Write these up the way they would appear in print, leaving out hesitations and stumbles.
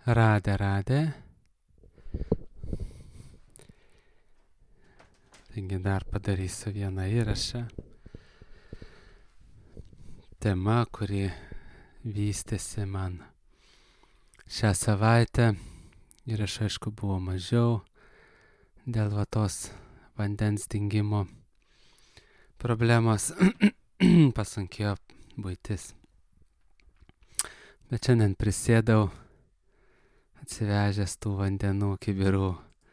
Radė. Taigi dar padarysiu vieną įrašą. Tema, kuri vystėsi man šią savaitę. Įrašų aišku buvo mažiau dėl tos vandens dingimo problemos. Pasunkėjo buitis. Bet šiandien prisėdau atsivežęs tų vandenų kibirų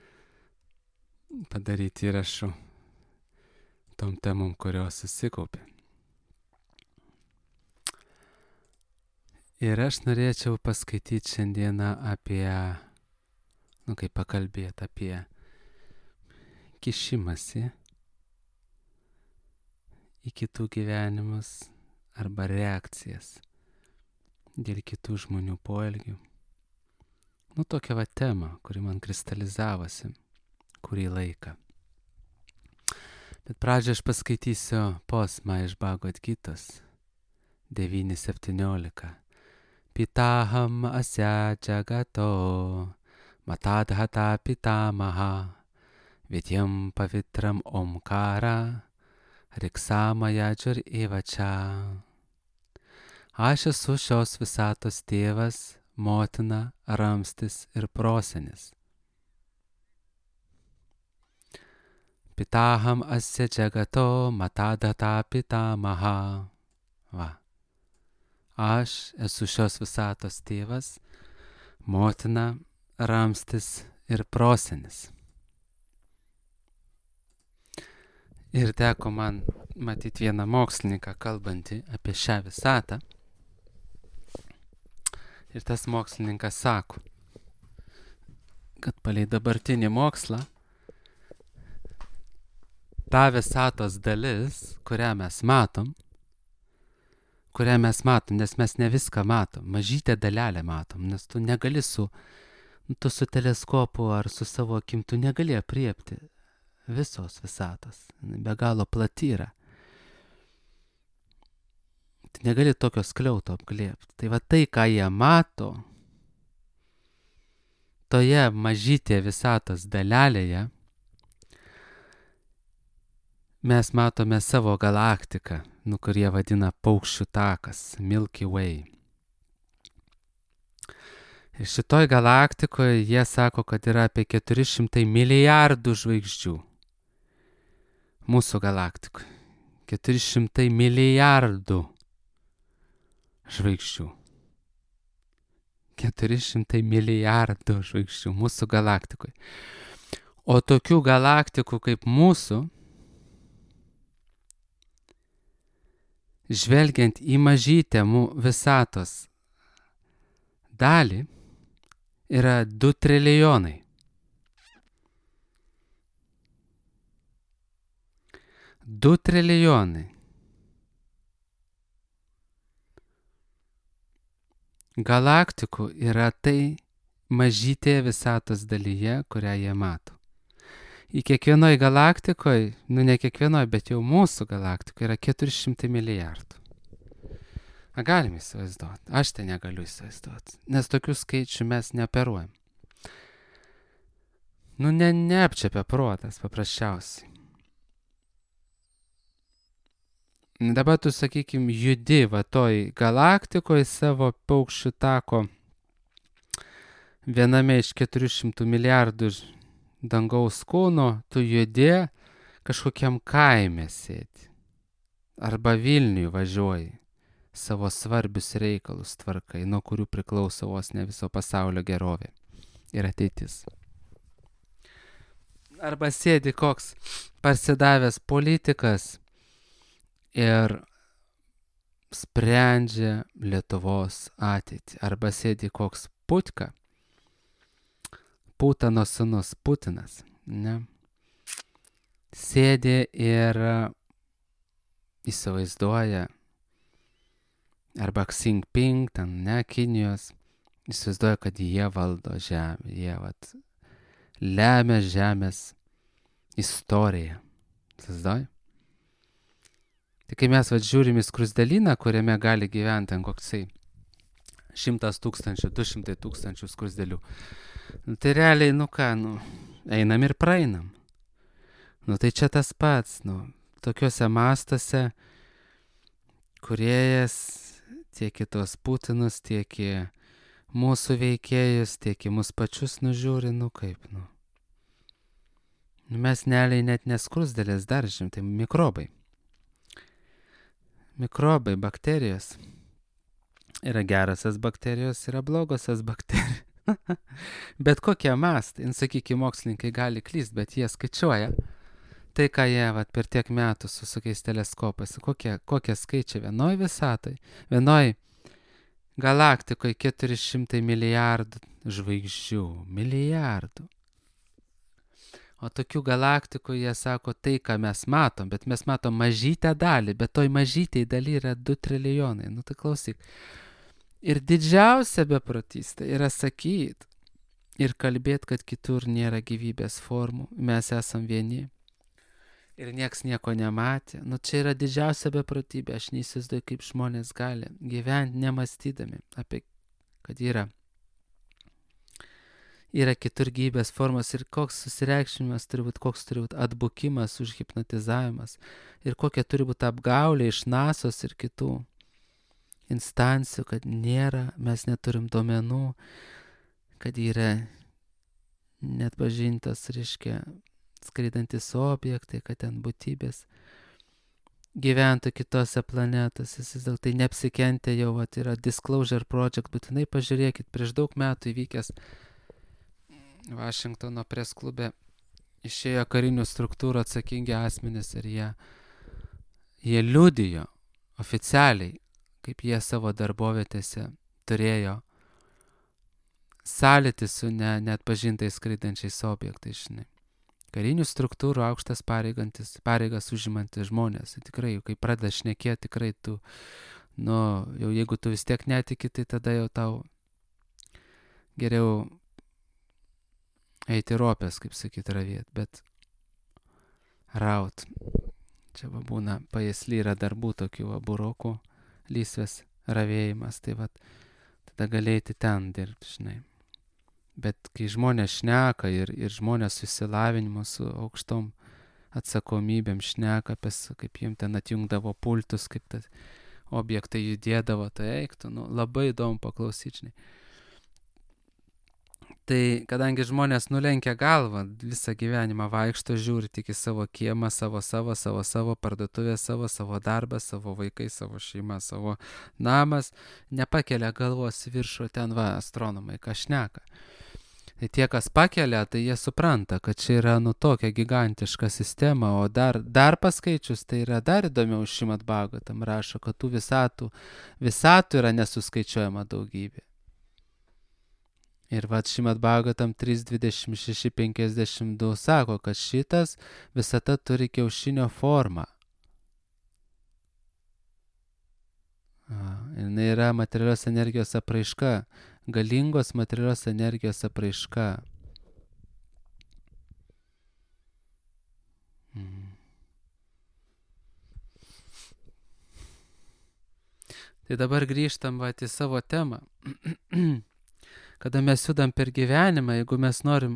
padaryti įrašų tom temom, kurios susikaupė. Ir aš norėčiau paskaityti šiandieną apie, kaip pakalbėti apie kišimąsi į kitų gyvenimus arba reakcijas dėl kitų žmonių poelgių. Tokia tema, kuri man kristalizavosi kurį laiką. Bet pradžioje aš paskaitysiu posmą iš Bhagavad Gitos 9.17. Pitaham asya jagato matadhata pitamaha vityam pavitram omkara riksamaya džur evača. Aš esu šios visatos tėvas, motina, ramstis ir prosenis. Pitaham asya jagato matadhata pitamaha. Aš esu šios visatos tėvas, motina, ramstis ir prosenis. Ir teko man matyti vieną mokslininką kalbantį apie šią visatą. Ir tas mokslininkas sako, kad palei dabartinį mokslą ta visatos dalis, kurią mes matom, nes mes ne viską matom, mažytę dalelę matom, nes tu negali su teleskopu ar su savo akim, tu negali apriepti visos visatos, be galo plati yra. Tu negali tokio skliauto apglėbti. Tai tai, ką jie mato, toje mažytėje visatos dalelėje, mes matome savo galaktiką, kurie vadina paukščių takas, Milky Way. Ir šitoj galaktikoje jie sako, kad yra apie 400 milijardų žvaigždžių. Mūsų galaktikoje 400 milijardų žvaigždžių. 400 milijardų žvaigždžių mūsų galaktikoje. O tokių galaktikų kaip mūsų, žvelgiant į mažytę visatos dalį, yra 2 trilijonai. 2 trilijonai. Galaktikų yra tai mažytėje visatos dalyje, kurią jie mato. Į kiekvienoj galaktikoje, ne kiekvienoj, bet jau mūsų galaktikoje yra 400 milijardų. Galim įsivaizduoti, aš tai negaliu įsivaizduoti, nes tokių skaičių mes neoperuojam. Neapčiapia protas paprasčiausiai. Dabar tu, sakykim, judi toj galaktikoje savo paukščių tako viename iš 400 milijardų dangaus kūno, tu judi kažkokiam kaime sėdi. Arba Vilniui važiuoji, savo svarbius reikalus tvarkai, nuo kurių priklauso vos ne viso pasaulio gerovė ir ateitis. Arba sėdi koks parsidavęs politikas ir sprendžia Lietuvos ateitį. Arba sėdi koks Putka, Putano sūnus Putinas, sėdi ir įsivaizduoja, arba Xi Jinping, Kinijos, įsivaizduoja, kad jie valdo žemę, jie lemia žemės istoriją. Įsivaizduoja? Tai kai mes žiūrim į skruzdėlyną, kuriame gali gyventi koksai 100 tūkstančių, 200 tūkstančių skruzdėlių. Tai realiai, einam ir praeinam. Tai čia tas pats, tokiuose mastuose kūrėjas tiek į tos Putinus, tiek į mūsų veikėjus, tiek į mus pačius nužiūri, Mes neliai net neskrusdėlės daržym, tai mikrobai. Mikrobai, bakterijos. Yra gerasias bakterijos, yra blogosios bakterijos. Bet kokie mastai, sakykime, mokslininkai gali klyst, bet jie skaičiuoja. Tai, ką jie per tiek metų su tokiais teleskopais, kokie skaičiai vienoj visatoj, vienoj galaktikoje 400 milijardų žvaigždžių, milijardų. O tokių galaktikų jie sako tai, ką mes matom, bet mes matom mažytę dalį, bet toj mažytėj daly yra 2 trilijonai. Tai klausyk. Ir didžiausia beprotystė yra sakyt ir kalbėt, kad kitur nėra gyvybės formų, mes esam vieni. Ir nieks nieko nematė. Čia yra didžiausia beprotybė. Aš neįsivaizduoju, kaip žmonės gali gyventi nemastydami apie, kad yra kitur gyvybės formos ir koks susireikšminimas turi būti, koks turi būti atbukimas, užhipnotizavimas ir kokia turi būti apgaulė iš NASOS ir kitų instancijų, kad nėra, mes neturim duomenų, kad yra net pažintas, skraidantis objektai, kad ten būtybės gyventų kitose planetose. Tai neapsikentė jau, yra Disclosure Project, būtinai pažiūrėkit, prieš daug metų įvykęs Vašingtono pres klube išėjo karinių struktūrų atsakingi asmenys ir jie liudijo oficialiai, kaip jie savo darbovietėse turėjo sąlytį su neatpažintais skraidančiais objektais, Karinių struktūrų aukštas pareigas užimantis žmonės. Tikrai, kai pradeda šnekėti, tikrai tu, jau jeigu tu vis tiek netiki, tai tada jau tau geriau eiti ropės, kaip sakyt, ravėt, bet raut. Čia būna pajėsly yra darbų tokių burokų, lysvės ravėjimas, tai tada galėti ten dirbti, Bet kai žmonės šneka ir žmonės su išsilavinimu, su aukštom atsakomybėm šneka apie, kaip jiem ten atjungdavo pultus, kaip tas objektai judėdavo, tai eiktų, labai įdomu paklausyti, Tai kadangi žmonės nulenkia galvą, visą gyvenimą vaikšto, žiūri tik į savo kiemą, savo parduotuvę, savo darbą, savo vaikai, savo šeimą, savo namas, nepakelia galvos viršų, ten astronomai ką šneka. Tai tie, kas pakelia, tai jie supranta, kad čia yra tokia gigantiška sistema, o dar paskaičius, tai yra dar įdomiau. Šrimad Bhagavatam rašo, kad tų visatų yra nesuskaičiuojama daugybė. Ir Šrimad Bhagavatam 3.26.52 sako, kad šitas visata turi kiaušinio formą. Ir yra materialios energijos apraiška, galingos materialios energijos apraiška. Tai dabar grįžtam į savo temą. Kada mes judam per gyvenimą, jeigu mes norim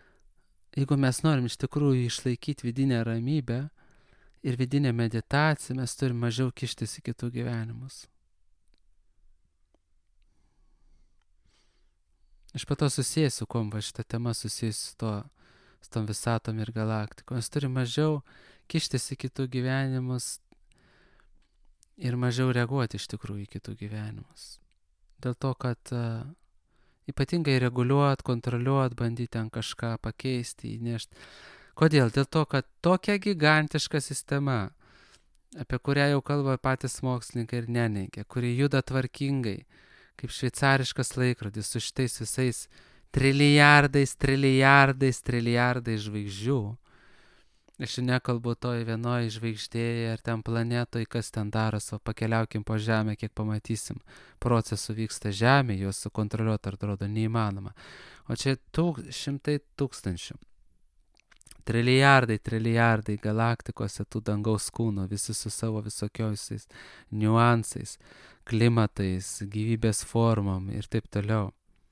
iš tikrųjų išlaikyti vidinę ramybę ir vidinę meditaciją, mes turim mažiau kištis į kitų gyvenimus. Aš po to susijęsiu, kuom šitą temą susijęsiu su tom visatom ir galaktikom. Mes turim mažiau kištis į kitų gyvenimus ir mažiau reaguoti iš tikrųjų į kitų gyvenimus. Dėl to, kad ypatingai reguliuot, kontroliuot, bandyti ten kažką pakeisti, įnešti. Kodėl? Dėl to, kad tokia gigantiška sistema, apie kurią jau kalba patys mokslininkai ir neneigia, kuri juda tvarkingai, kaip šveicariškas laikrodis su šitais visais trilijardais žvaigždžių. Aš nekalbu toj vienoj žvaigždėje ar ten planetoj, kas ten daros, o pakeliaukim po Žemę, kiek pamatysim. Procesų vyksta Žemė, juos sukontroliuoti atrodo neįmanoma. O čia šimtai tūkstančių. Trilijardai galaktikose tų dangaus kūnų, visi su savo visokiausiais niuansais, klimatais, gyvybės formom ir taip toliau.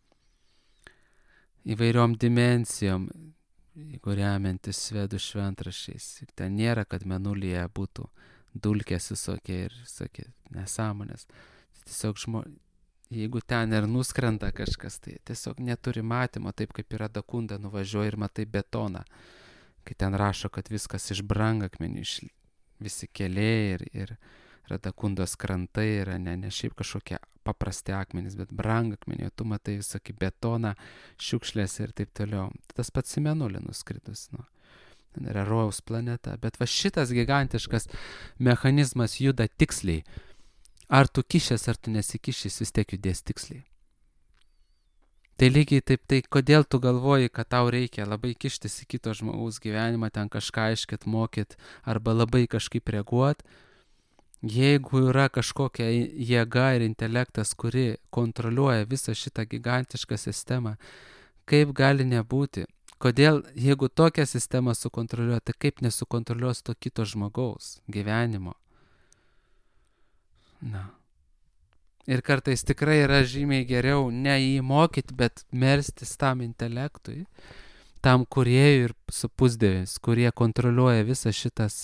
Įvairiom dimensijom, jeigu remiantis švedų šventraščiais. Ten nėra, kad mėnulyje būtų dulkės visokie ir visokie nesąmonės. Tiesiog jeigu ten ir nuskrenda kažkas, tai tiesiog neturi matymo, taip kaip yra Dakunda, nuvažiuoji ir matai betoną. Kai ten rašo, kad viskas iš brangakmenių, visi keliai ir Dakundos krantai yra ne šiaip kažkokie paprasti akmenys, bet brangakmenių, tu matai visokį betoną, šiukšlės ir taip toliau. Tas pats į Mėnulį nuskridus. Ten yra rojaus planeta. Bet va šitas gigantiškas mechanizmas juda tiksliai. Ar tu kišęs, ar tu nesikišęs, vis tiek judės tiksliai. Tai lygiai taip, tai kodėl tu galvoji, kad tau reikia labai kištis į kito žmogaus gyvenimą, ten kažką aiškit, mokyt, arba labai kažkaip reaguot, jeigu yra kažkokia jėga ir intelektas, kuri kontroliuoja visą šitą gigantišką sistemą, kaip gali nebūti? Kodėl, jeigu tokią sistemą sukontroliuoja, tai kaip nesukontroliuos to kito žmogaus gyvenimo? Na. Ir kartais tikrai yra žymiai geriau ne jį mokyti, bet melstis tam intelektui, tam kūrėjui ir su pusdieviais, kurie kontroliuoja visas šitas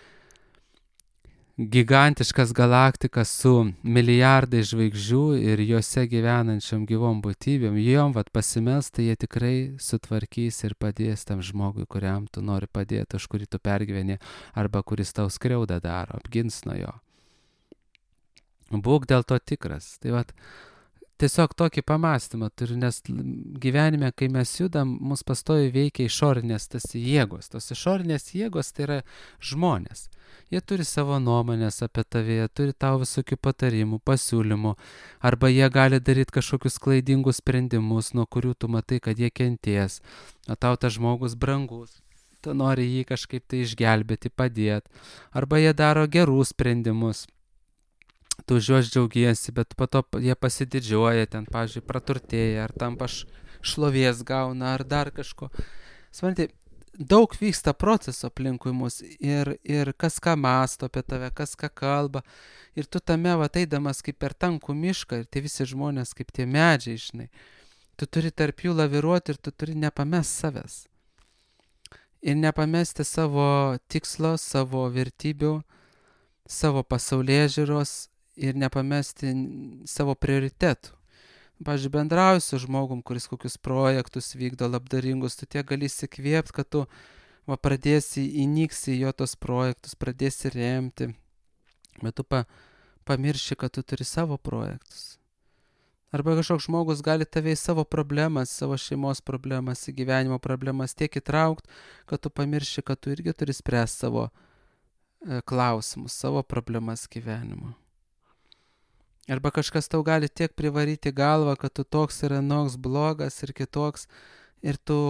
gigantiškas galaktikas su milijardai žvaigždžių ir juose gyvenančiam gyvom būtybėm. Jom pasimels, tai jie tikrai sutvarkys ir padės tam žmogui, kuriam tu nori padėti, už kurį tu pergyveni, arba kuris tau skriaudą daro, apgins nuo jo. Būk dėl to tikras. Tai tiesiog tokį pamastymą turiu, nes gyvenime, kai mes judam, mus pastoviai veikia išorinės tas jėgos. Tos išorinės jėgos tai yra žmonės. Jie turi savo nuomonės apie tave, jie turi tau visokių patarimų, pasiūlymų, arba jie gali daryti kažkokius klaidingus sprendimus, nuo kurių tu matai, kad jie kenties, o tau tas žmogus brangus. Tu nori jį kažkaip tai išgelbėti, padėti, arba jie daro gerus sprendimus. Tu už juos džiaugiesi, bet po to jie pasididžiuoja, ten, pavyzdžiui, praturtėja, ar tampa šlovės gauna, ar dar kažko. Supranti, daug vyksta proceso aplinkui mus ir kas ką mąsto apie tave, kas ką kalba. Ir tu tame eidamas kaip per tankų mišką, ir tie visi žmonės kaip tie medžiai, žinai. Tu turi tarp jų laviruoti ir tu turi nepamest savęs. Ir nepamesti savo tikslo, savo vertybių, savo pasaulėžiūros, ir nepamesti savo prioritetų. Pavyzdžiui, bendrauji su žmogum, kuris kokius projektus vykdo labdaringus, tu tiek gali įsikvėpti, kad tu pradėsi įnyksi į jo tos projektus, pradėsi remti, bet tu pamirši, kad tu turi savo projektus. Arba kažkoks žmogus gali tave į savo problemas, savo šeimos problemas, į gyvenimo problemas tiek įtraukti, kad tu pamirši, kad tu irgi turi spręsti savo klausimus, savo problemas gyvenimo. Arba kažkas tau gali tiek privaryti galvą, kad tu toks ir anoks blogas ir kitoks, ir tu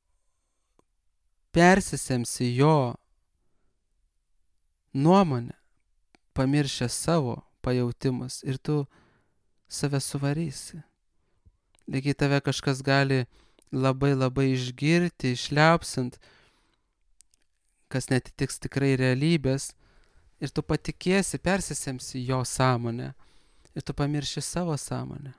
persisemsi jo nuomonę, pamiršęs savo pajautimus, ir tu save suvarysi. Lygiai tave kažkas gali labai išgirti, išliaupsint, kas netitiks tikrai realybės, ir tu patikėsi, persisemsi jo sąmonę, ir tu pamirši savo sąmonę.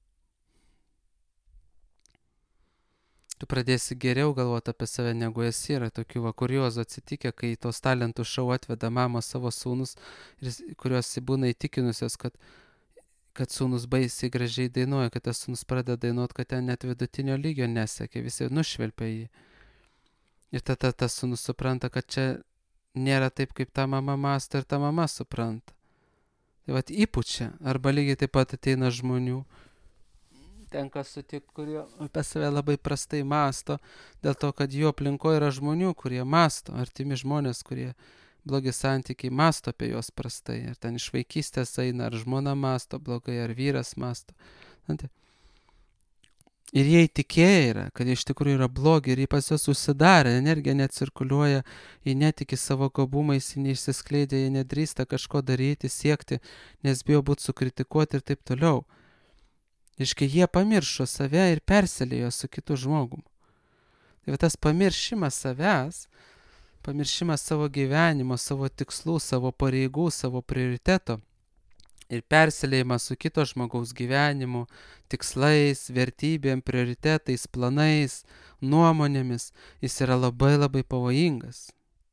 Tu pradėsi geriau galvoti apie save, negu esi. Yra tokių kuriozų atsitikę, kai tos talentų šou atveda mamos savo sūnus, kurios būna įtikinusios, kad sūnus baisiai gražiai dainuoja, kad tas sūnus pradeda dainuoti, kad ten net vidutinio lygio nesekė, visi nušvelpia jį. Ir tada tas sūnus supranta, kad čia nėra taip, kaip ta mama mąsto ir ta mama supranta. Tai įpučia, arba lygiai taip pat ateina žmonių, tenka sutikti, kurie apie save labai prastai mąsto, dėl to, kad jų aplinkoje yra žmonių, kurie mąsto, artimi žmonės, kurie blogi santykiai mąsto apie juos prastai, ir ten iš vaikystės eina, ar žmona mąsto blogai, ar vyras mąsto. Ir jie įtikėję yra, kad iš tikrųjų yra blogi, ir jie pas juos užsidarė, energija necirkuliuoja, jie netiki savo gabumais, jie neišsiskleidė, jie nedrįsta kažko daryti, siekti, nes bijo būti sukritikuoti ir taip toliau. Iškai jie pamiršo save ir perselėjo su kitu žmogum. Ir tas pamiršimas savęs, pamiršimas savo gyvenimo, savo tikslų, savo pareigų, savo prioriteto ir persiliejimas su kito žmogaus gyvenimu, tikslais, vertybėm, prioritetais, planais, nuomonėmis, jis yra labai labai pavojingas.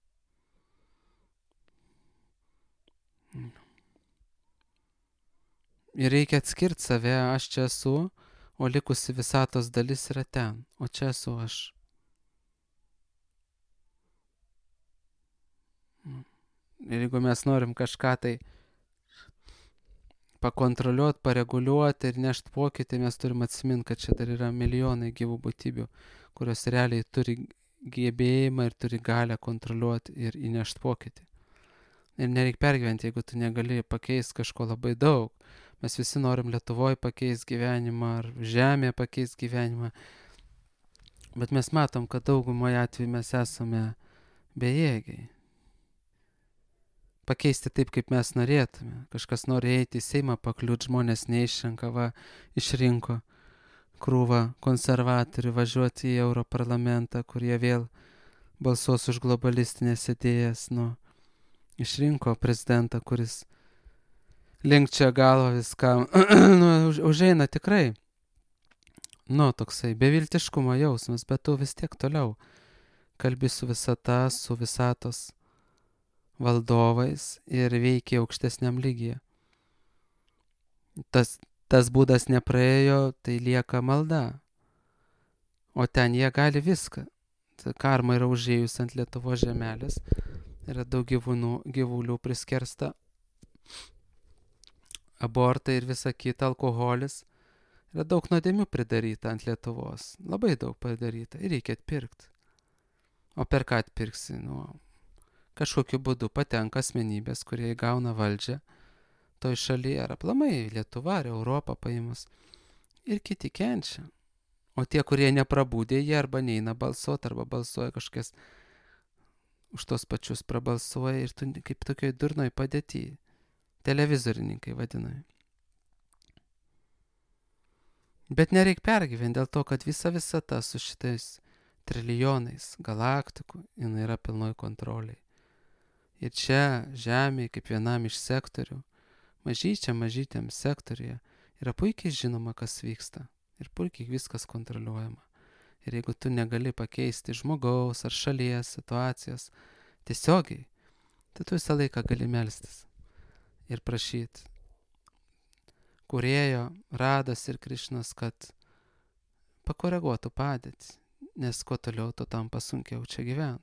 Ir reikia atskirti save, aš čia esu, o likusi visatos dalis yra ten, o čia esu aš. Ir jeigu mes norim kažką tai pakontroliuoti, pareguliuoti ir nešti pokytį, mes turim atsiminti, kad čia dar yra milijonai gyvų būtybių, kurios realiai turi gebėjimą ir turi galę kontroliuoti ir įnešti pokytį. Ir nereikia pergyventi, jeigu tu negali pakeisti kažko labai daug. Mes visi norim Lietuvoje pakeisti gyvenimą ar žemėje pakeisti gyvenimą. Bet mes matom, kad daugumoje atveju mes esame bejėgiai. Pakeisti taip, kaip mes norėtume. Kažkas nori eiti į Seimą pakliūti, žmonės neišrenka, išrinko krūvą konservatorių važiuoti į Europarlamentą, kurie vėl balsuos už globalistinės idėjas. Išrinko prezidentą, kuris linkčia galvą viskam. Užeina tikrai. Toksai beviltiškumo jausmas, bet tu vis tiek toliau kalbi su visata, su visatos valdovais ir veikia aukštesniam lygyje. Tas būdas nepraėjo, tai lieka malda. O ten jie gali viską. Karma yra užėjus ant Lietuvos žemelės. Yra daug gyvulių priskersta. Abortai ir visa kita, alkoholis. Yra daug nuodėmių pridaryta ant Lietuvos. Labai daug padaryta. Ir reikia atpirkti. O per ką atpirksi? Kažkokiu būdu patenka asmenybės, kurie įgauna valdžią toj šalyje, ar aplamai Lietuva, ar Europą paėmus. Ir kiti kenčia. O tie, kurie neprabūdė, jie arba neina balsuoti, arba balsuoja kažkas už tos pačius prabalsuoja ir tu kaip tokioj durnoj padėty. Televizorininkai vadinami. Bet nereik pergyventi dėl to, kad visa visata su šitais trilijonais galaktikų, jinai yra pilnoj kontroliai. Ir čia, žemėje, kaip vienam iš sektorių, mažyčiam sektoriuje, yra puikiai žinoma, kas vyksta. Ir puikiai viskas kontroliuojama. Ir jeigu tu negali pakeisti žmogaus ar šalies situacijos tiesiogiai, tai tu visą laiką gali melstis ir prašyti Kūrėjo, Radas ir Krišnas, kad pakoreguotų padėtį, nes kuo toliau, to tampa sunkiau čia gyventi.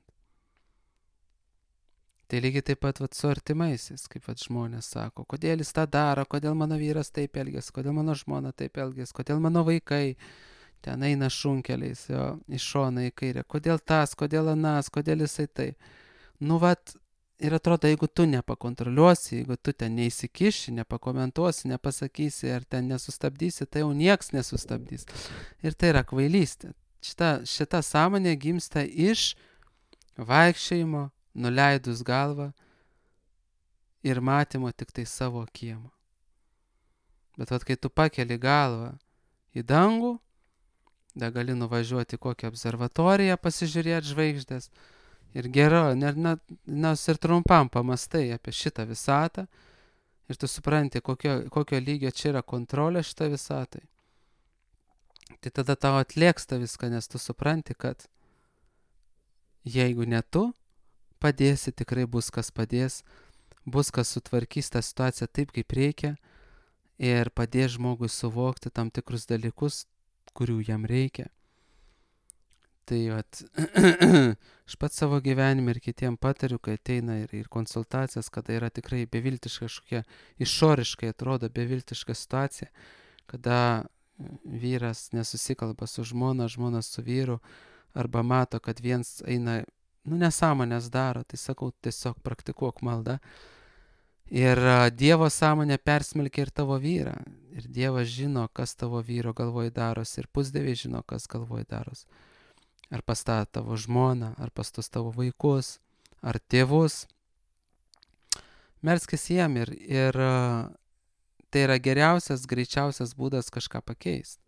Tai lygiai taip pat su artimaisiais, kaip žmonės sako, kodėl jis tą daro, kodėl mano vyras taip elgiasi, kodėl mano žmona taip elgiasi, kodėl mano vaikai ten eina šunkeliais, iš šoną į kairę, kodėl tas, kodėl anas, kodėl jisai tai. Ir atrodo, jeigu tu nepakontroliuosi, jeigu tu ten neįsikiši, nepakomentuosi, nepasakysi ar ten nesustabdysi, tai jau nieks nesustabdys. Ir tai yra kvailystė. Šita sąmonė gimsta iš vaikščiojimo, nuleidus galvą ir matymo tik tai savo kiemo. Bet kai tu pakeli galvą į dangų, da gali nuvažiuoti kokią observatoriją, pasižiūrėti žvaigždės ir nors ir trumpam pamastai apie šitą visatą ir tu supranti, kokio lygio čia yra kontrolė šitą visatai. Tai tada tau atlieksta viską, nes tu supranti, kad jeigu ne tu padėsi, tikrai bus kas padės, bus kas sutvarkys tą situaciją taip, kaip reikia ir padės žmogui suvokti tam tikrus dalykus, kurių jam reikia. Tai aš pats savo gyvenime ir kitiem patariu, kai ateina ir konsultacijas, kada yra tikrai beviltiška kažkokia, išoriškai atrodo beviltiška situacija, kada vyras nesusikalba su žmona, žmona su vyru, arba mato, kad viens eina, nesąmonės daro, tai sakau, tiesiog praktikuok maldą. Ir Dievo sąmonė persmelkia ir tavo vyrą. Ir Dievas žino, kas tavo vyro galvoj daros, ir pusdieviai žino, kas galvoj daros. Ar pas tavo žmoną, ar pas tos tavo vaikus, ar tėvus. Melskis jiem ir tai yra geriausias, greičiausias būdas kažką pakeisti.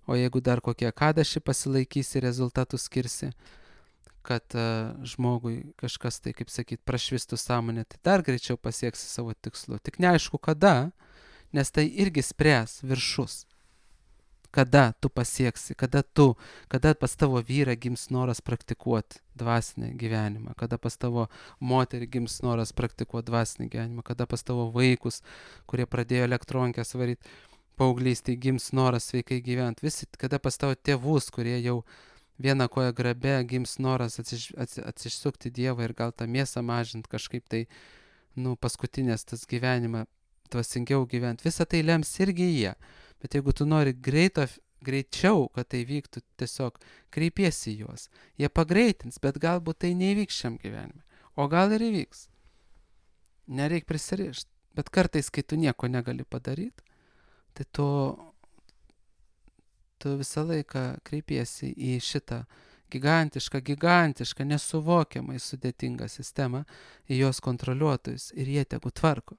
O jeigu dar kokie kadaši pasilaikysi, rezultatus skirsi, kad žmogui kažkas tai, kaip sakyt, prašvistų sąmonė, tai dar greičiau pasieksi savo tikslu. Tik neaišku kada, nes tai irgi spręs viršus. Kada tu pasieksi, kada pas tavo vyrą gims noras praktikuoti dvasinį gyvenimą, kada pas tavo moterį gims noras praktikuoti dvasinį gyvenimą, kada pas tavo vaikus, kurie pradėjo elektronkės varyti, paauglystėj gims noras sveikai gyventi, visi, kada pas tavo tėvus, kurie jau vieną koją grabe, gims noras atsisukti Dievą ir gal tą mėsą mažinti kažkaip tai, paskutinės tas gyvenimą, dvasingiau gyventi, visą tai lems irgi jie. Bet jeigu tu nori greičiau, kad tai vyktų, tiesiog kreipiesi į juos. Jie pagreitins, bet galbūt tai neįvyks šiam gyvenime. O gal ir įvyks. Nereik prisirišti. Bet kartais, kai tu nieko negali padaryti, tai tu visą laiką kreipiesi į šitą gigantišką, nesuvokiamai sudėtingą sistemą, į jos kontroliuotojus ir jie tegu tvarko.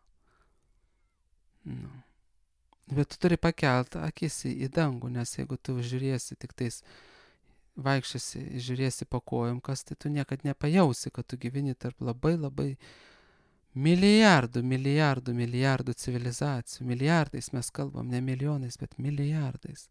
Bet tu turi pakelt akis į dangų, nes jeigu tu žiūrėsi tik tais, vaikščiasi, žiūrėsi po kojom, kas tai tu niekad nepajausi, kad tu gyveni tarp labai milijardų civilizacijų. Milijardais mes kalbam, ne milijonais, bet milijardais.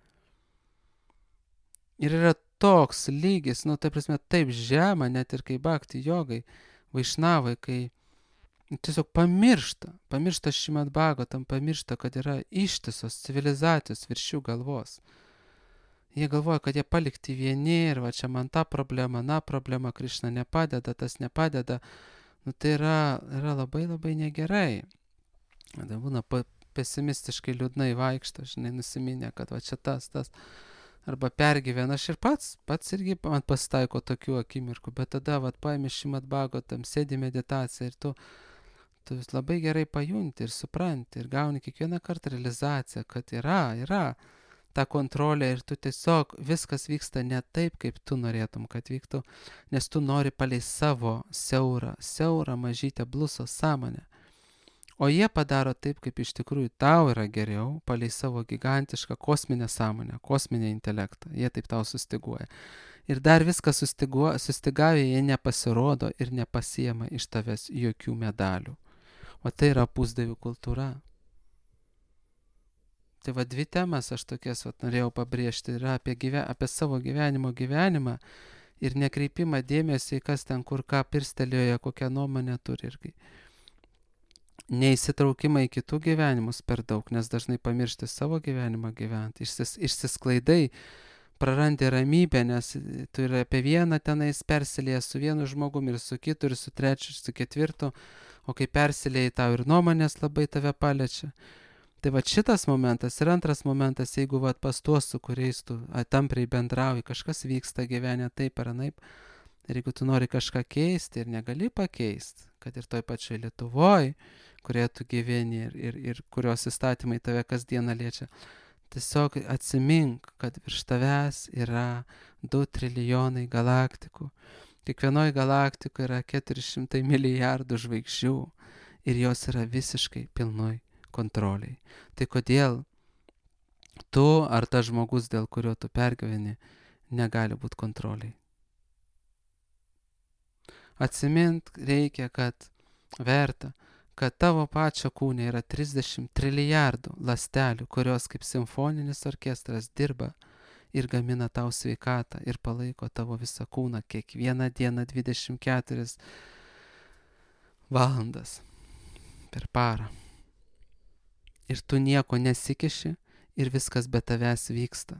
Ir yra toks lygis, ta prasme, taip žema, net ir kai bhakti jogai, vaišnavai, kai tiesiog pamiršta Šrimad Bhagavatam, pamiršta, kad yra ištisos civilizacijos virš jų galvos. Jie galvoja, kad jie palikti vieni ir va čia man ta problema, Krišna nepadeda, tas nepadeda. Tai yra labai negerai. Tai būna pesimistiškai liūdnai vaikšto, nusiminė, kad va čia tas. Arba pergyvena. Aš ir pats irgi man pasitaiko tokių akimirkų, bet tada paimi Šrimad Bhagavatam, sėdi meditaciją ir tu labai gerai pajunti ir supranti ir gauni kiekvieną kartą realizaciją, kad yra ta kontrolė ir tu tiesiog viskas vyksta ne taip, kaip tu norėtum, kad vyktų, nes tu nori palei savo siaurą mažytę blusos sąmonę. O jie padaro taip, kaip iš tikrųjų tau yra geriau, palei savo gigantišką kosminę sąmonę, kosminę intelektą. Jie taip tau sustiguoja. Ir dar viską sustigavę, jie nepasirodo ir nepasiema iš tavęs jokių medalių. O tai yra pusdavių kultūra. Tai dvi temas aš tokias norėjau pabrėžti. Yra apie savo gyvenimą ir nekreipimą dėmesį, kas ten kur ką pirstelėjo, kokią nuomonę turi irgi. Neįsitraukimą į kitų gyvenimus per daug, nes dažnai pamiršti savo gyvenimą gyventi. Išsisklaidai, prarandi ramybę, nes tu ir apie vieną tenais persilėjęs su vienu žmogumi ir su kitu, ir su trečiu, ir su ketvirtu, o kai persilėjai, tau ir nuomonės labai tave paliečia. Tai šitas momentas ir antras momentas, jeigu pas tuos, su kuriais tu tampriai bendrauji, kažkas vyksta gyvenime taip ar anaip, ir jeigu tu nori kažką keisti ir negali pakeisti, kad ir toj pačioj Lietuvoje, kurioje tu gyveni ir kurios įstatymai tave kasdieną liečia, tiesiog atsimink, kad virš tavęs yra 2 trilijonai galaktikų. Kiekvienoje galaktikoje yra 400 milijardų žvaigždžių ir jos yra visiškai pilnoj kontroliai. Tai kodėl tu ar tas žmogus, dėl kurio tu pergyveni, negali būti kontroliai? Atsimint reikia, kad tavo pačio kūne yra 30 trilijardų ląstelių, kurios kaip simfoninis orkestras dirba ir gamina tau sveikatą ir palaiko tavo visą kūną kiekvieną dieną 24 valandas per parą. Ir tu nieko nesikiši ir viskas be tavęs vyksta.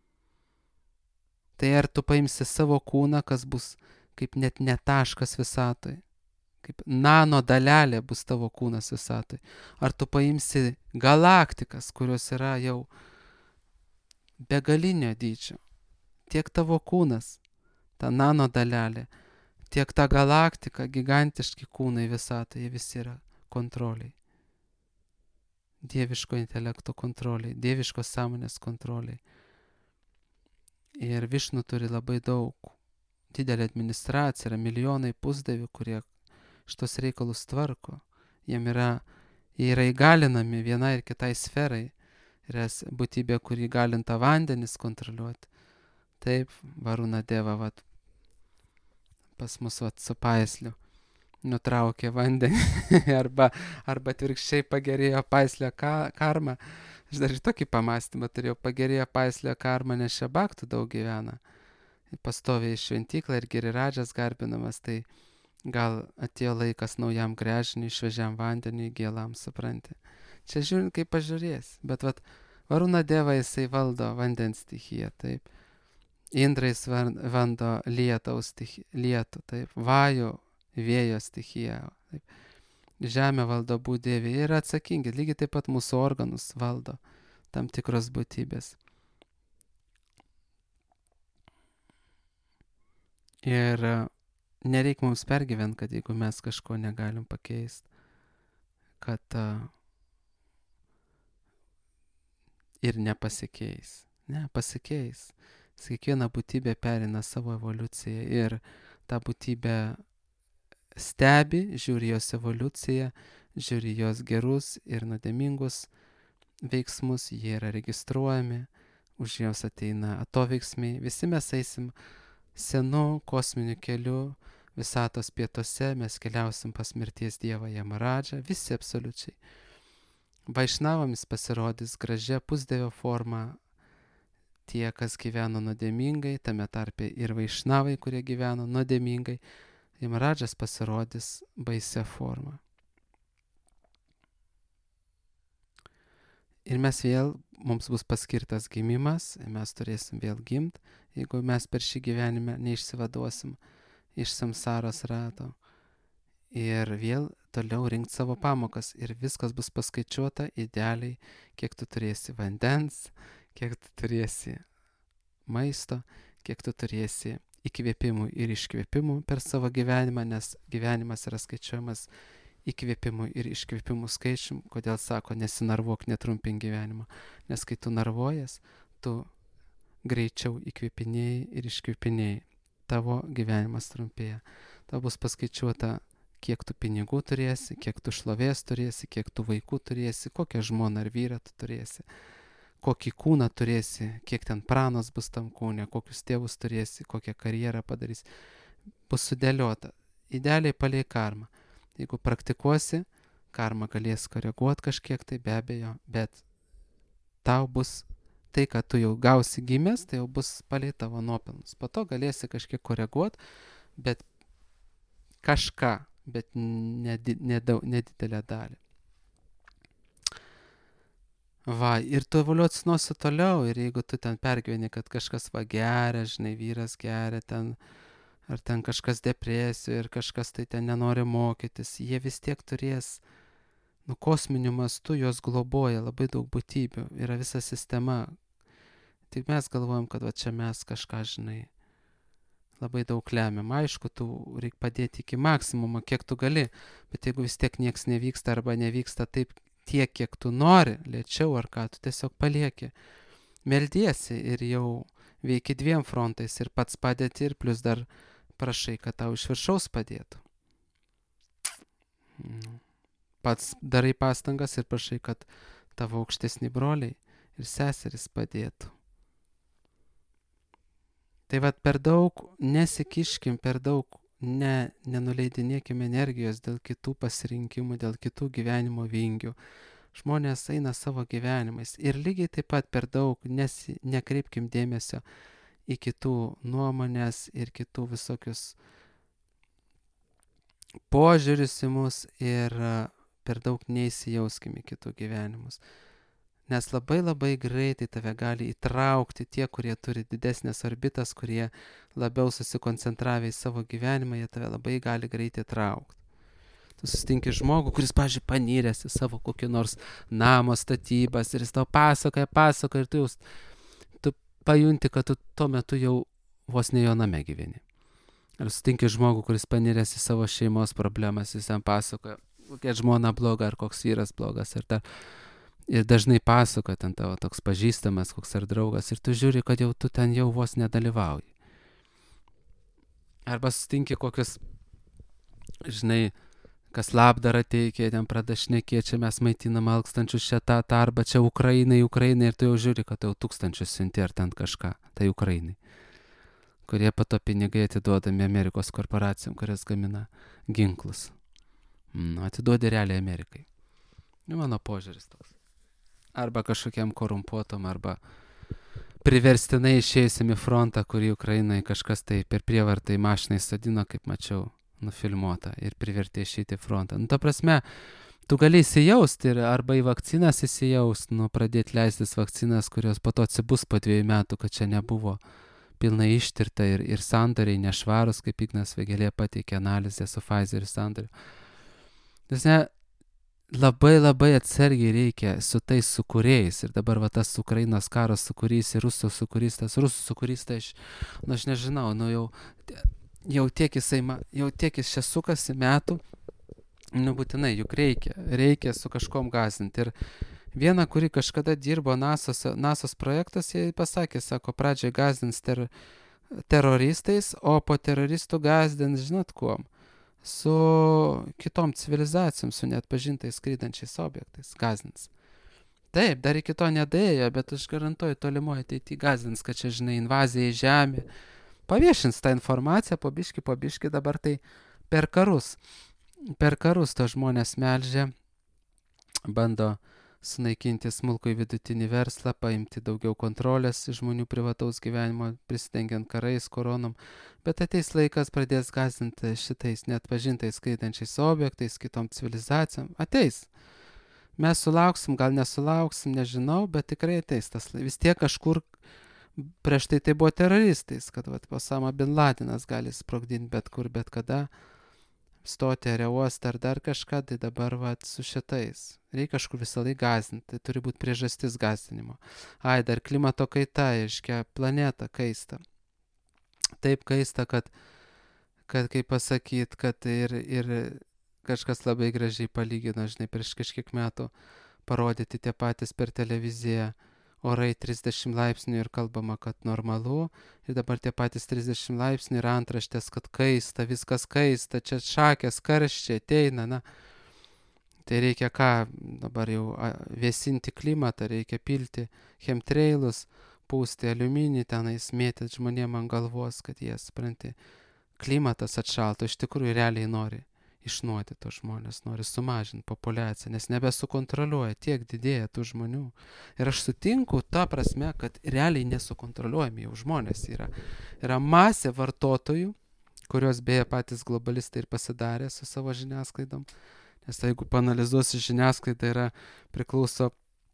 Tai ar tu paimsi savo kūną, kas bus kaip net netaškas visatoj, kaip nano dalelė bus tavo kūnas visatoj. Ar tu paimsi galaktikas, kurios yra jau begalinio dydžio. Tiek tavo kūnas, ta nano dalelė, tiek ta galaktika, gigantiški kūnai visatoje, visi yra kontroliai. Dieviško intelekto kontroliai, dieviškos sąmonės kontroliai. Ir Višnu turi labai daug, didelė administracija, yra milijonai pusdavių, kurie šitos reikalus tvarko. Jie yra įgalinami vienai ir kitai sferai. ir esi būtybė, kuri galinta vandenis kontroliuoti. Taip, Varuna Deva vat, pas mus vat, su Paisliu nutraukė vandenį arba atvirkščiai pagerėjo Paislio karma. Aš dar ir tokį pamastymą turėjau, pagerėjo Paislio karma, nes čia baktų daug gyvena. Pastoviai į šventyklą ir Giriradžas garbinamas, tai gal atėjo laikas naujam gręžiniui, šviežiam vandeniui, gėlam, supranti. Čia žiūrint, kaip pažiūrės. Bet vat, Varuna Deva jisai valdo vandens stichiją, taip. Indrais vando lietų, taip. Vajų, vėjo stichiją, taip. Žemė valdo būdėvė ir atsakingi, lygiai taip pat mūsų organus valdo tam tikros būtybės. Ir nereik mums pergyventi, kad jeigu mes kažko negalim pakeisti, kad ir nepasikeis. Ne, pasikeis. Kiekviena būtybė perina savo evoliuciją ir ta būtybė stebi, žiūri jos evoliuciją, žiūri jos gerus ir nuodėmingus veiksmus, jie yra registruojami, už jos ateina atoveiksmiai. Visi mes eisim senu kosminiu keliu, visatos pietuose, mes keliausim pas mirties dievą Jamaradžą, visi absoliučiai. Vaišnavomis pasirodys gražia pusdevio forma tie, kas gyveno nuodėmingai, tame tarpe ir vaišnavai, kurie gyveno nuodėmingai. Jamaradžas pasirodys baisia forma. Ir mes vėl, mums bus paskirtas gimimas, mes turėsim vėl gimti, jeigu mes per šį gyvenimą neišsivaduosim iš samsaros rato. Ir vėl toliau rinkti savo pamokas. Ir viskas bus paskaičiuota idealiai, kiek tu turėsi vandens, kiek tu turėsi maisto, kiek tu turėsi įkvėpimų ir iškvėpimų per savo gyvenimą, nes gyvenimas yra skaičiuojamas įkvėpimų ir iškvėpimų skaičium. Kodėl sako, nesinarvuok, netrumpink gyvenimą. Nes kai tu narvuojas, tu greičiau įkvėpinėjai ir iškvėpinėjai. Tavo gyvenimas trumpėja. Tau bus paskaičiuota, kiek tu pinigų turėsi, kiek tu šlovės turėsi, kiek tu vaikų turėsi, kokią žmoną ar vyrą tu turėsi, kokį kūną turėsi, kiek ten pranos bus tam kūne, kokius tėvus turėsi, kokią karjerą padarys. Bus sudėliota. Idealiai palei karmą. Jeigu praktikuosi, karma galės koreguoti kažkiek, tai be abejo, bet tau bus tai, kad tu jau gausi gimęs, tai jau bus palei tavo nuopelnus. Po to galėsi kažkiek koreguoti, bet kažką, bet nedidelę dalį. Va, ir tu evoliucinuosi toliau, ir jeigu tu ten pergyveni, kad kažkas va geria, žinai, vyras geria ten, ar ten kažkas depresija, ir kažkas tai ten nenori mokytis, jie vis tiek turės, kosminiu mastu juos globoja labai daug būtybių, yra visa sistema. Tik mes galvojam, kad va čia mes kažką, žinai, labai daug lemiam. Aišku, tu reikia padėti iki maksimumo, kiek tu gali, bet jeigu vis tiek nieks nevyksta arba nevyksta taip tiek, kiek tu nori, lėčiau ar ką, tu tiesiog palieki. Meldiesi ir jau veiki dviem frontais, ir pats padėti, ir plus dar prašai, kad tau iš viršaus padėtų. Pats darai pastangas ir prašai, kad tavo aukštesni broliai ir seseris padėtų. Tai vat per daug nesikiškim, per daug nenuleidinėkim energijos dėl kitų pasirinkimų, dėl kitų gyvenimo vingių. Žmonės eina savo gyvenimais ir lygiai taip pat per daug nekreipkim dėmesio į kitų nuomonės ir kitų visokius požiūrius į mus ir per daug neįsijauskim į kitų gyvenimus. Nes labai labai greitai tave gali įtraukti tie, kurie turi didesnės orbitas, kurie labiau susikoncentravę į savo gyvenimą, jie tave labai gali greitai įtraukti. Tu susitinki žmogų, kuris, pavyzdžiui, panyręs į savo kokį nors namo statybas ir jis tau pasakoja ir tu pajunti, kad tu tuo metu jau vos ne jo name gyveni. Ar susitinki žmogų, kuris panyręs į savo šeimos problemas, jis jam pasakoja, kokia žmona bloga ar koks vyras blogas ir dažnai pasakoja ten tavo toks pažįstamas, koks ar draugas, ir tu žiūri, kad jau tu ten jau vos nedalyvauji. Arba susitinki kokius, žinai, kas labdarą teikia, ten pradašnekė, čia mes maitinam alkstančius čia tą, arba čia Ukrainai, ir tu jau žiūri, kad jau tūkstančius siunti ar ten kažką, tai Ukrainai, kurie po to pinigai atiduodami Amerikos korporacijom, kurias gamina ginklus. Atiduodi realiai Amerikai. Mano požiūris toks. Arba kažkokiam korumpuotom, arba priverstinai išėjusim į frontą, kurį Ukrainai kažkas tai per prievartą į mašiną įsodino, kaip mačiau, nufilmuota ir privertė išeiti į frontą. Ta prasme, tu gali įsijausti ir arba į vakcinas įsijausti, pradėti leistis vakcinas, kurios po to atsibus po 2 metų, kad čia nebuvo pilnai ištirta ir sandoriai nešvarus, kaip Ignas Vėgėlė pateikė analizę su Pfizer sandoriu. Labai labai atsargiai reikia su tais sukūrėjais. Ir dabar tas Ukrainos karas sukūrys ir Rusų sukūrys, tai aš nežinau, jau tiek jis čia sukasi metų, būtinai, juk reikia su kažkom gąsdinti. Ir viena, kuri kažkada dirbo NASOS projektas, jie pasakė, sako, pradžiai gąsdins teroristais, o po teroristų gąsdins, žinot kuom? Su kitom civilizacijom, su neatpažintais skrydančiais objektais gąsdins. Taip, dar iki to nedėjo, bet aš garantuoju, tolimoje ateityje gąsdins, kad čia, invazija į žemę. Paviešins tą informaciją, po biški, dabar tai per karus to žmonės melžia, bando sunaikinti smulkų į vidutinį verslą, paimti daugiau kontrolės iš žmonių privataus gyvenimo, prisidengiant karais, koronom, bet ateis laikas pradės gąsdinti šitais neatpažintais skaitančiais objektais, kitom civilizacijom. Ateis. Mes sulauksim, gal nesulauksim, nežinau, bet tikrai ateis tas. Vis tiek kažkur prieš tai buvo teroristais, kad Osama bin Ladinas gali sprogdinti bet kur, bet kada, stoti ar uostą ar dar kažką, tai dabar su šitais. Reikia kažkur visą laiką gąsdinti, tai turi būti priežastis gąsdinimo. Dar klimato kaita, reiškia, planeta kaista. Taip kaista, kad kaip pasakyt, kad ir kažkas labai gražiai palygino, prieš kažkiek metų parodyti tie patys per televiziją orai 30 laipsnių ir kalbama, kad normalu, ir dabar tie patys 30 laipsnių ir antraštės, kad kaista, viskas kaista, čia šakės, karščiai ateina, Tai reikia ką, dabar jau vėsinti klimatą, reikia pilti chemtrailus, pūsti aliuminį tenais, mėtyti žmonėm ant galvos, kad jie, supranti, klimatas atšaltų, iš tikrųjų realiai nori išnuoti tos žmonės, nori sumažinti populiaciją, nes nebesukontroliuoja, tiek didėja tų žmonių. Ir aš sutinku tą prasme, kad realiai nesukontroliuojami jau žmonės yra. Yra masė vartotojų, kurios beje patys globalistai ir pasidarė su savo žiniasklaidom, nes jeigu paanalizuosi žiniasklaidą, priklauso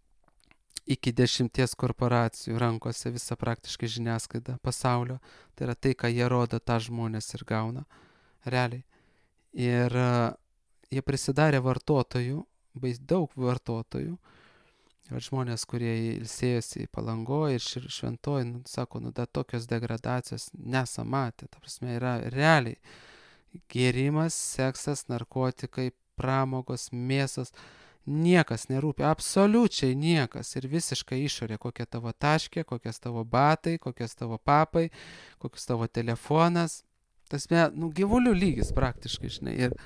iki 10 korporacijų rankose visa praktiškai žiniasklaida pasaulio, tai yra tai, ką jie rodo, tą žmonės ir gauna, realiai. Ir jie prisidarė vartotojų, daug vartotojų, ir žmonės, kurie ilsėjosi į Palangoje ir Šventoje, sako, da tokios degradacijos nesam matę, ta prasme yra realiai gėrimas, seksas, narkotikai, pramogos, mėsos, niekas nerūpi, absoliučiai niekas ir visiškai išorė, kokia tavo taškė, kokias tavo batai, kokias tavo papai, kokias tavo telefonas. Tas gyvulių lygis praktiškai, žinai. Ir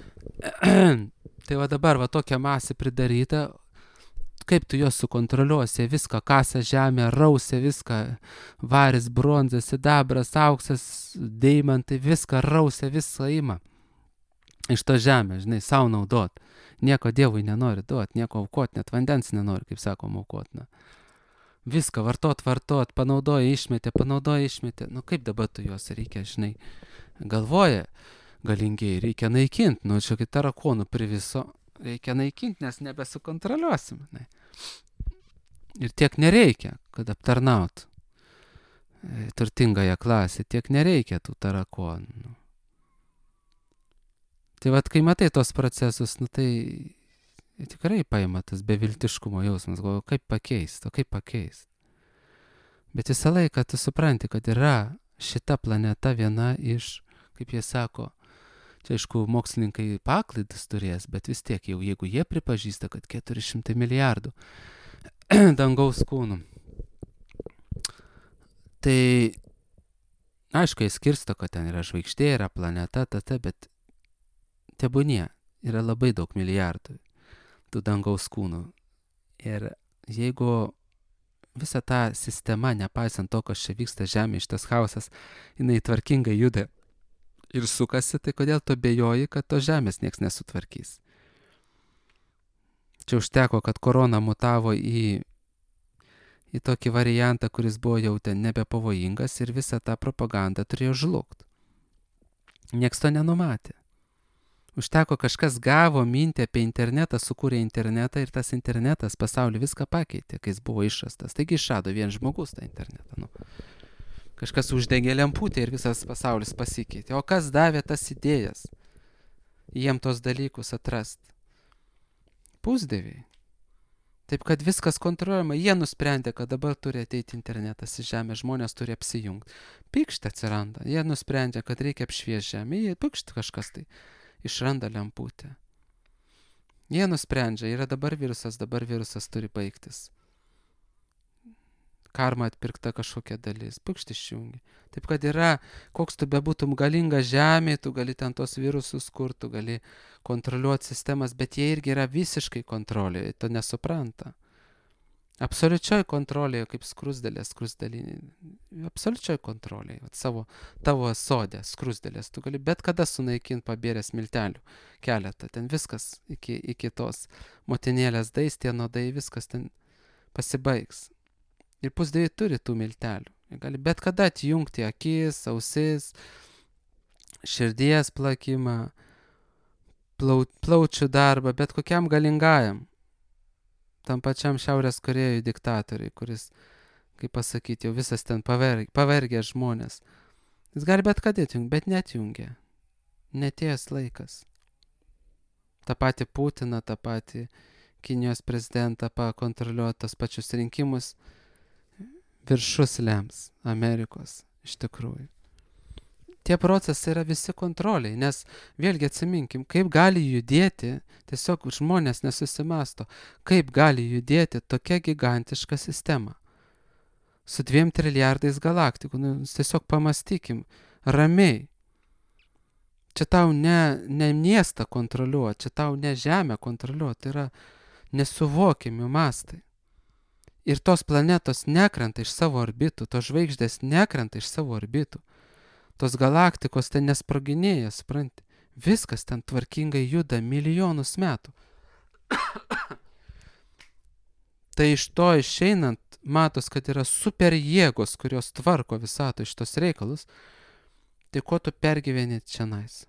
tai dabar tokia masė pridaryta, kaip tu juos sukontroliuosi, viską kasa žemė, rausia viską, varis, bronzas, sidabras, auksas, deimantai, viską rausia, viską ima. Iš to žemė, žinai, savo naudot. Nieko Dievui nenori duot, nieko aukot, net vandens nenori, kaip sakom, aukot. Viską vartot, panaudoja, išmetė. Kaip dabar tu juos reikia, žinai, galvoja galingiai, reikia naikinti. Čia kaip tarakonų priviso, reikia naikinti, nes nebesukontroliuosim. Ir tiek nereikia, kad aptarnaut turtingąją klasę, tiek nereikia tų tarakonų. Tai kai matai tos procesus, tai tikrai paima tas beviltiškumo jausmas, galvoju, kaip pakeist. Bet visą laiką tu supranti, kad yra šita planeta viena iš, kaip jie sako, čia aišku mokslininkai paklaidas turės, bet vis tiek jau jeigu jie pripažįsta, kad 400 milijardų dangaus kūnų, tai aišku, jie skirsto, kad ten yra žvaigždė, yra planeta, bet tebūnie. yra labai daug milijardų tų dangaus kūnų. Ir jeigu visa ta sistema, nepaisant to, kas čia vyksta Žemėje, šitas chaosas, jinai tvarkingai juda ir sukasi, tai kodėl tu abejoji, kad to Žemės nieks nesutvarkys? Čia užteko, kad korona mutavo į tokį variantą, kuris buvo jau ten nebepavojingas ir visa ta propaganda turėjo žlugti. Nieks to nenumatė. Užteko, kažkas gavo mintį apie internetą, sukūrė internetą ir tas internetas pasaulį viską pakeitė, kai jis buvo išrastas. Taigi išrado vien žmogus tą internetą. Kažkas uždegė lemputę ir visas pasaulis pasikeitė. O kas davė tas idėjas jiem tos dalykus atrasti? Pusdieviai. Taip, kad viskas kontroliuojama. Jie nusprendė, kad dabar turi ateiti internetas į Žemę, žmonės turi apsijungti. Pykšt atsiranda. Jie nusprendė, kad reikia apšviesti Žemę. Jie pykšt kažkas tai. Išranda lemputę. Jie nusprendžia, yra dabar virusas turi baigtis. Karma atpirkta kažkokia dalis. Pykšt išjungi. Taip, kad yra, koks tu bebūtum galingas Žemėje, tu gali ten tos virusus kurti, tu gali kontroliuoti sistemas, bet jie irgi yra visiškai kontrolėje, to nesupranta. Absoliučioj kontrolėje, kaip skrusdėlės, absoliučioj kontrolėje, tavo sodė, skrusdėlės, tu gali bet kada sunaikinti pabėręs miltelių keletą, ten viskas iki tos motinėlės dais, tie nuodai, viskas ten pasibaigs. Ir pusdieviai turi tų miltelių, jie gali bet kada atjungti akis, ausis, širdies plakimą, plaučių darbą, bet kokiam galingajam. Tam pačiam Šiaurės Korėjoj diktatoriai, kuris, kaip pasakyti, jau visas ten pavergė žmonės. Jis gali bet kada atjungti, bet neatjungia. Netėjęs laikas. Ta pati Putiną, ta pati Kinijos prezidentą pakontroliuoti tos pačius rinkimus. Viršus lems Amerikos, iš tikrųjų. Tie procesai yra visi kontroliai, nes vėlgi atsiminkim, kaip gali judėti, tiesiog žmonės nesusimasto, kaip gali judėti tokia gigantiška sistema. Su 2 trilijardais galaktikų, tiesiog pamastykim, ramiai. Čia tau ne miestą kontroliuoti, čia tau ne žemę kontroliuoti, tai yra nesuvokiami mastai. Ir tos planetos nekrenta iš savo orbitų, tos žvaigždės nekrenta iš savo orbitų. Tos galaktikos ten nesproginėja, supranti. Viskas ten tvarkingai juda milijonus metų. Tai iš to išeinant, matos, kad yra super jėgos, kurios tvarko visato šitos reikalus. Tai ko tu pergyveni čianais?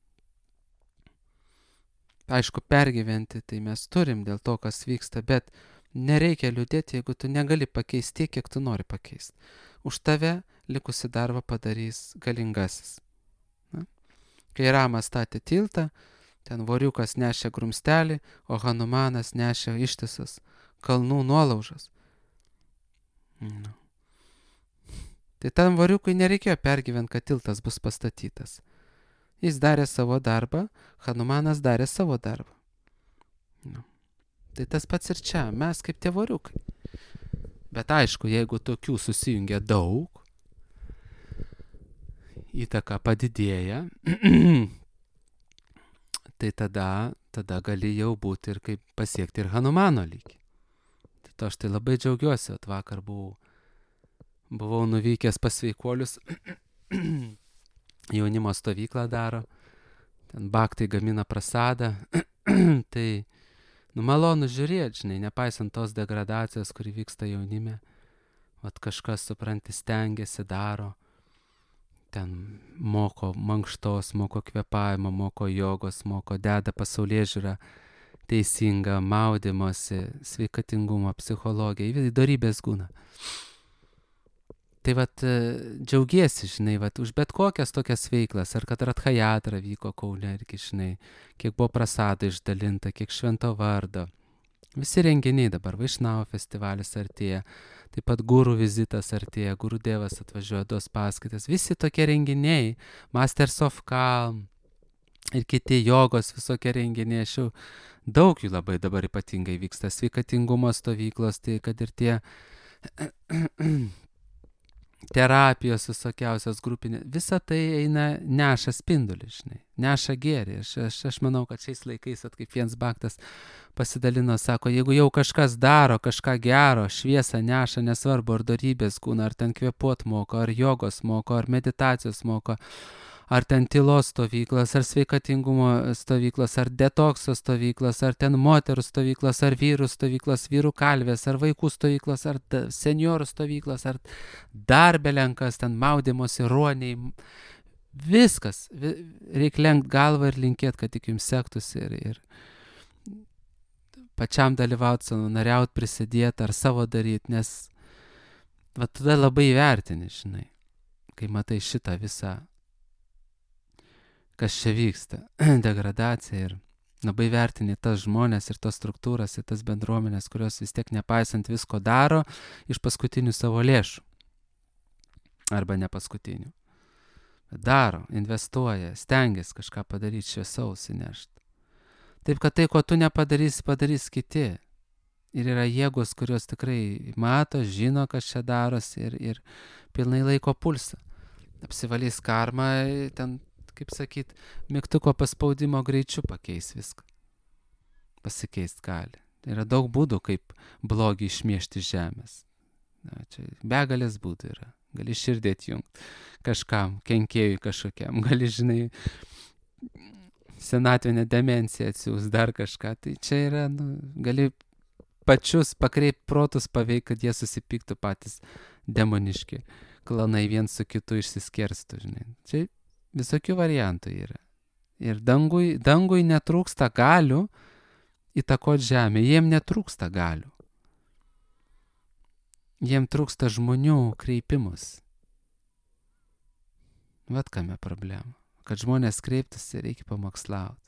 Aišku, pergyventi tai mes turim dėl to, kas vyksta, bet nereikia liūdėti, jeigu tu negali pakeisti tiek, kiek tu nori pakeisti. Už tave likusi darbą padarys galingasis. Kai Ramas statė tiltą, ten voriukas nešė grumstelį, o Hanumanas nešė ištisas kalnų nuolaužas. Tai tam voriukui nereikėjo pergyventi, kad tiltas bus pastatytas. Jis darė savo darbą, Hanumanas darė savo darbą. Tai tas pats ir čia, mes kaip tie voriukai. Bet aišku, jeigu tokių susijungia daug, įtaka padidėja, tai tada gali jau būti ir kaip pasiekti ir Hanumano lygį. Tai to aš tai labai džiaugiuosi, vakar buvau nuvykęs pas sveikuolius, jaunimo stovyklą daro, ten baktai gamina prasadą, tai malonu žiūrėti, žinai, nepaisant tos degradacijos, kuri vyksta jaunime, kažkas, supranti, stengiasi, daro, ten moko mankštos, moko kvėpavimo, moko jogos, deda pasaulėžiūrą teisingą, maudymosi, sveikatingumo, psichologiją, įdarybės gūna. Tai džiaugiesi, žinai, už bet kokias tokias veiklas, ar kad Radhajatra vyko Kaune, irgi, žinai, kiek buvo prasadų išdalinta, kiek švento vardo. Visi renginiai dabar, Vaišnavo festivalis artėja, taip pat gurų vizitas artėja, gurų dievas atvažiuoja, duos paskaitas, visi tokie renginiai, Masters of Calm ir kiti jogos visokie renginiai, aš jau daug jų labai dabar ypatingai vyksta, sveikatingumo stovyklos, tai kad ir tie terapijos visokiausios grupinės, visa tai eina, neša spindulį, žinai, neša gėrį. Aš manau, kad šiais laikais, kaip Jens Baktas pasidalino, sako, jeigu jau kažkas daro, kažką gero, šviesą neša, nesvarbu, ar dorybės kūną, ar ten kvėpuot moko, ar jogos moko, ar meditacijos moko, ar ten tylos stovyklas, ar sveikatingumo stovyklas, ar detokso stovyklas, ar ten moterų stovyklas, ar vyrų stovyklas, vyrų kalvės, ar vaikų stovyklas, ar seniorų stovyklas, ar dar belenkas, ten maudymosi, ruoniai. Viskas. Reikia lenkt galvą ir linkėti, kad tik jums sektųsi ir pačiam dalyvauti, savanoriauti, prisidėti ar savo daryti, nes va tada labai vertini, žinai, kai matai šitą visą, kas čia vyksta, degradacija, ir labai vertini tas žmonės ir tos struktūras ir tas bendruomenės, kurios vis tiek nepaisant visko daro iš paskutinių savo lėšų. Arba ne paskutinių. Daro, investuoja, stengiasi kažką padaryti, šviesaus įnešti. Taip, kad tai, ko tu nepadarysi, padarys kiti. Ir yra jėgos, kurios tikrai mato, žino, kas čia darosi ir pilnai laiko pulsą. Apsivalys karmą, ten, kaip sakyt, mygtuko paspaudimo greičiu pakeis viską. Pasikeist gali. Yra daug būdų, kaip blogį išmiešti iš žemės. Na, čia begalės būdų yra. Gali širdį atjungti kažkam, kenkėjui kažkokiam. Gali, žinai, senatvinę demenciją atsiūs, dar kažką. Tai čia yra, gali pačius pakreipti protus paveik, kad jie susipyktų patys demoniški. Klanai vien su kitu išsiskerstų, žinai. Čia visokių variantų yra. Ir dangui netrūksta galių įtakoti žemę. Jiem netrūksta galių. Jiem trūksta žmonių kreipimus. Vat kame problema. Kad žmonės kreiptųsi, reikia pamokslauti.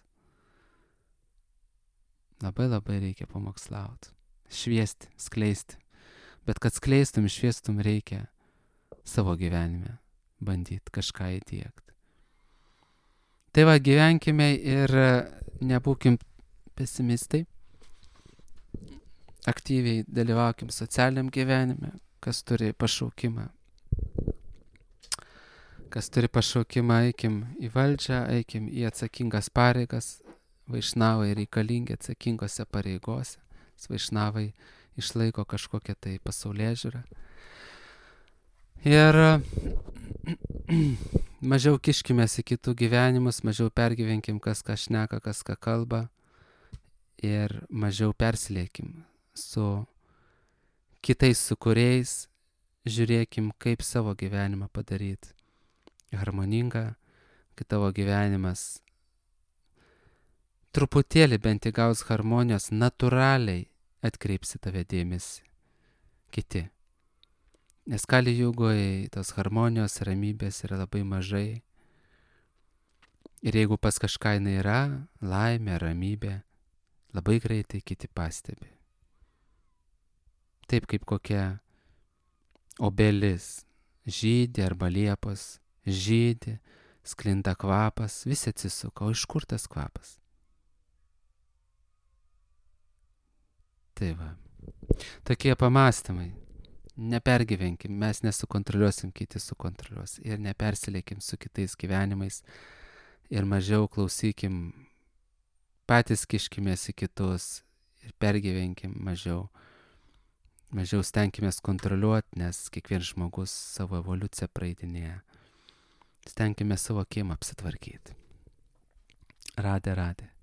Labai labai reikia pamokslauti. Šviesti, skleisti. Bet kad skleistum, šviestum, reikia savo gyvenime bandyti kažką įdiegti. Tai va, gyvenkime ir nebūkim pesimistai. Aktyviai dalyvaukim socialiniam gyvenime, kas turi pašaukimą. Kas turi pašaukimą, eikim į valdžią, eikim į atsakingas pareigas. Vaišnavai reikalingi atsakingose pareigose. Vaišnavai išlaiko kažkokią tai pasaulėžiūrą. Ir mažiau kiškimės į kitų gyvenimus, mažiau pergyvenkim, kas ką šneka, kas ką kalba. Ir mažiau persiliekim su kitais sukūrėjais. Žiūrėkim, kaip savo gyvenimą padaryti harmoningą, kad tavo gyvenimas truputėlį bent įgaus harmonijos, natūraliai atkreipsi tave dėmesį kiti. Nes Kali Jugoje tos harmonijos, ramybės yra labai mažai. Ir jeigu pas kažką jinai yra, laimė, ramybė, labai greitai kiti pastebi. Taip kaip kokia obelis žydi arba liepos žydi, sklinda kvapas, visi atsisuka, o iš kur tas kvapas? Tai va, tokie pamastymai. Nepergyvenkim, mes nesukontroliuosim, kiti sukontroliuos. Ir nepersiliekim su kitais gyvenimais. Ir mažiau klausykim, patys kiškimės į kitus. Ir pergyvenkim mažiau. Mažiau stenkimės kontroliuoti, nes kiekvienas žmogus savo evoliuciją praeidinėja. Stenkime savo kiemą apsitvarkyti. Radė.